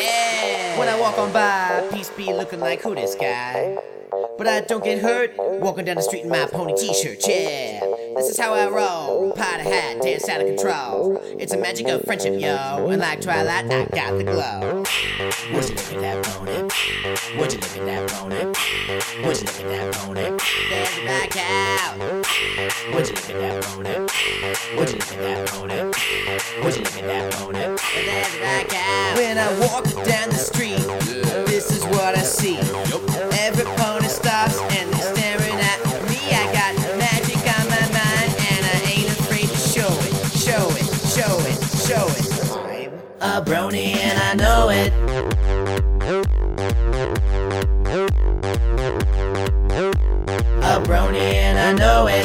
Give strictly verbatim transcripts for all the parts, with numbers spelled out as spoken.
yeah. When I walk on by, peace be looking like who this guy? But I don't get hurt walking down the street in my pony t-shirt, yeah. This is how I roll, pot a hat, dance out of control. It's a magic of friendship, yo, and like Twilight, I got the glow. Would you look at that pony? Would you look at that pony? Would you look at that pony? There's the back out. Would you look at that pony? Would you look at that pony? Would you look at that pony? There's the back out. When I walk down the street, this is what I see. Every pony stops and they're staring at me. I got magic on my mind and I ain't afraid to show it, show it, show it, show it. I'm a brony and I know it. A brony and I know it.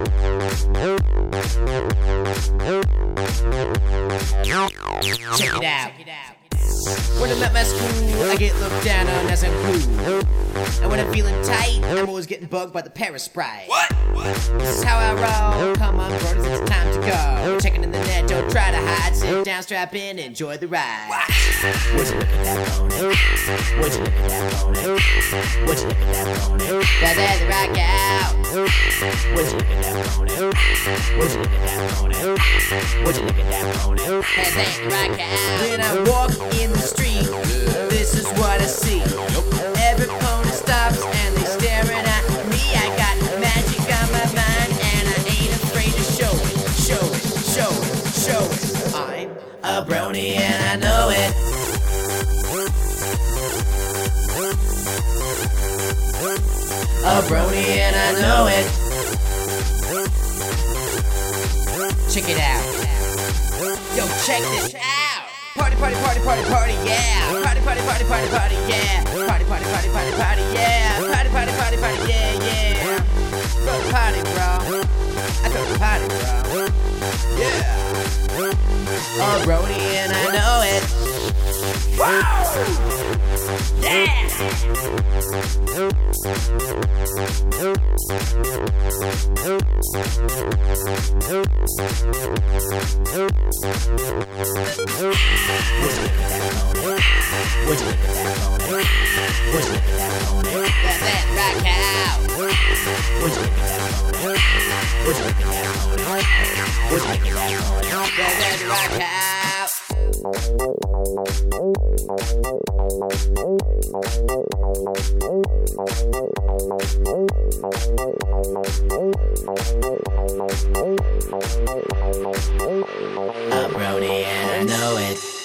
Check it out. When I'm at my school, I get looked down on as I'm cool. And when I'm feeling tight, I'm always getting bugged by the Parasprite. What? What? This is how I roll. Come on, brothers, it's time to go. Checking in the net, don't try to hide. Sit down, strap in, enjoy the ride. What? Would you look at that pony? Would you look at that pony? Would you look at that pony? That there's the rock out. Would you look at that pony? Would you look at that pony? Would you look at that pony? That there's the rock out. When I walk in the street, this is what I see. Every pony stops and they staring at me. I got magic on my mind and I ain't afraid to show it, show it, show it, show it. I'm a brony and I know it. A brony and I know it. Check it out. Yo, check this out. Party, party, party, party, party, yeah. Party, party, party, party, party, yeah. Party, party, party, party, party, yeah. Party, party, party, party, yeah, yeah. Go to party, bro. I go to party, bro. Yeah. Oh, brody, and I know it. Woo! Yeah. Would you look at that pony? Would you look at that pony? Would you look at that pony? That that rock out. Would you look at that pony? Would you look at that pony? Would you look at that pony? That that rock out. A brony and I know it.